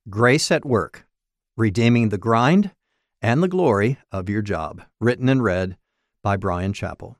Grace at Work, Redeeming the Grind and the Glory of Your Job, written and read by Bryan Chapell.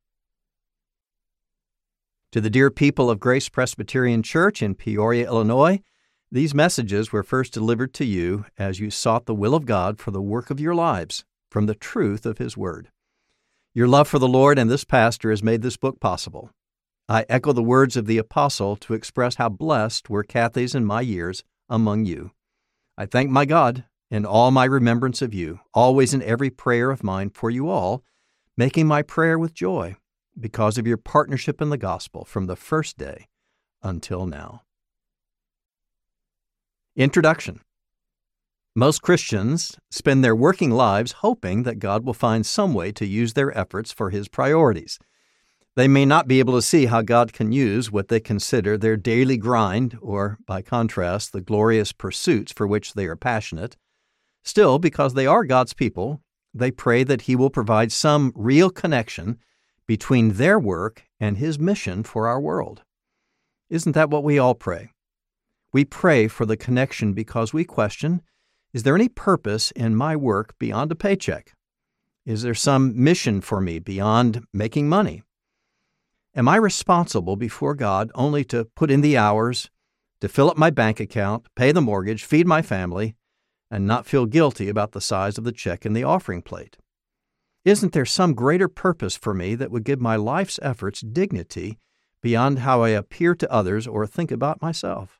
To the dear people of Grace Presbyterian Church in Peoria, Illinois, these messages were first delivered to you as you sought the will of God for the work of your lives from the truth of His Word. Your love for the Lord and this pastor has made this book possible. I echo the words of the apostle to express how blessed were Kathy's and my years among you. I thank my God in all my remembrance of you, always in every prayer of mine for you all, making my prayer with joy because of your partnership in the gospel from the first day until now. Introduction. Most Christians spend their working lives hoping that God will find some way to use their efforts for His priorities. They may not be able to see how God can use what they consider their daily grind, or, by contrast, the glorious pursuits for which they are passionate. Still, because they are God's people, they pray that He will provide some real connection between their work and His mission for our world. Isn't that what we all pray? We pray for the connection because we question, is there any purpose in my work beyond a paycheck? Is there some mission for me beyond making money? Am I responsible before God only to put in the hours, to fill up my bank account, pay the mortgage, feed my family, and not feel guilty about the size of the check in the offering plate? Isn't there some greater purpose for me that would give my life's efforts dignity beyond how I appear to others or think about myself?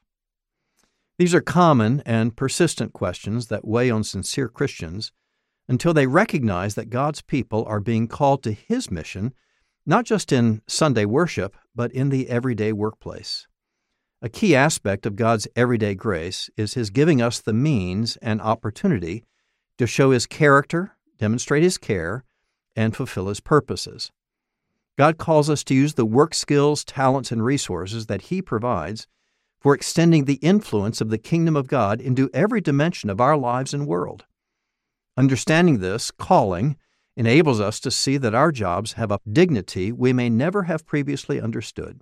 These are common and persistent questions that weigh on sincere Christians until they recognize that God's people are being called to His mission, not just in Sunday worship, but in the everyday workplace. A key aspect of God's everyday grace is His giving us the means and opportunity to show His character, demonstrate His care, and fulfill His purposes. God calls us to use the work skills, talents, and resources that He provides for extending the influence of the kingdom of God into every dimension of our lives and world. Understanding this calling enables us to see that our jobs have a dignity we may never have previously understood.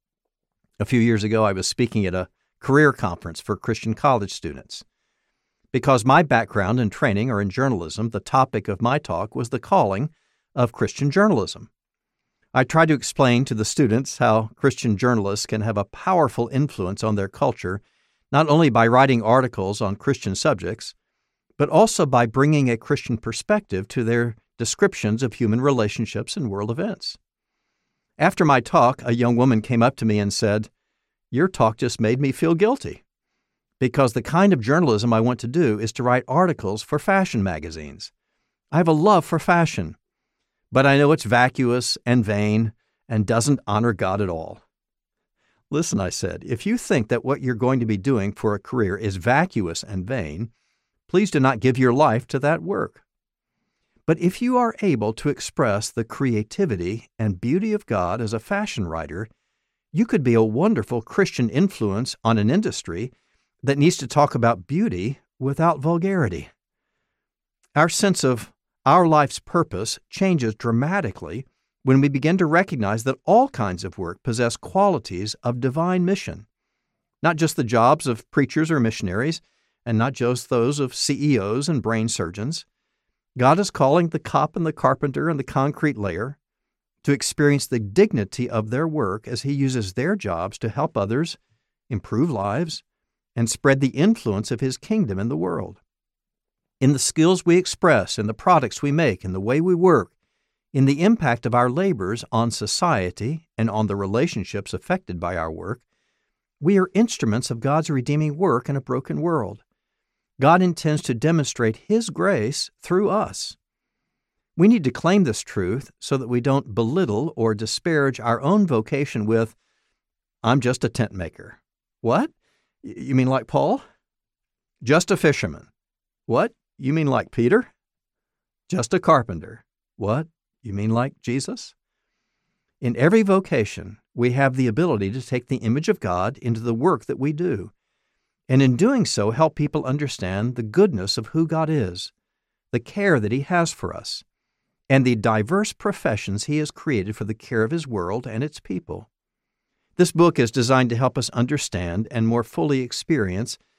A few years ago, I was speaking at a career conference for Christian college students. Because my background and training are in journalism, the topic of my talk was the calling of Christian journalism. I tried to explain to the students how Christian journalists can have a powerful influence on their culture, not only by writing articles on Christian subjects, but also by bringing a Christian perspective to their descriptions of human relationships and world events. After my talk, a young woman came up to me and said, "Your talk just made me feel guilty, because the kind of journalism I want to do is to write articles for fashion magazines. I have a love for fashion, but I know it's vacuous and vain and doesn't honor God at all." Listen, I said, if you think that what you're going to be doing for a career is vacuous and vain, please do not give your life to that work. But if you are able to express the creativity and beauty of God as a fashion writer, you could be a wonderful Christian influence on an industry that needs to talk about beauty without vulgarity. Our sense of our life's purpose changes dramatically when we begin to recognize that all kinds of work possess qualities of divine mission, not just the jobs of preachers or missionaries, and not just those of CEOs and brain surgeons. God is calling the cop and the carpenter and the concrete layer to experience the dignity of their work as He uses their jobs to help others, improve lives, and spread the influence of His kingdom in the world. In the skills we express, in the products we make, in the way we work, in the impact of our labors on society and on the relationships affected by our work, we are instruments of God's redeeming work in a broken world. God intends to demonstrate His grace through us. We need to claim this truth so that we don't belittle or disparage our own vocation with, "I'm just a tent maker." What? You mean like Paul? Just a fisherman. What? You mean like Peter? Just a carpenter. What? You mean like Jesus? In every vocation, we have the ability to take the image of God into the work that we do, and in doing so help people understand the goodness of who God is, the care that He has for us, and the diverse professions He has created for the care of His world and its people. This book is designed to help us understand and more fully experience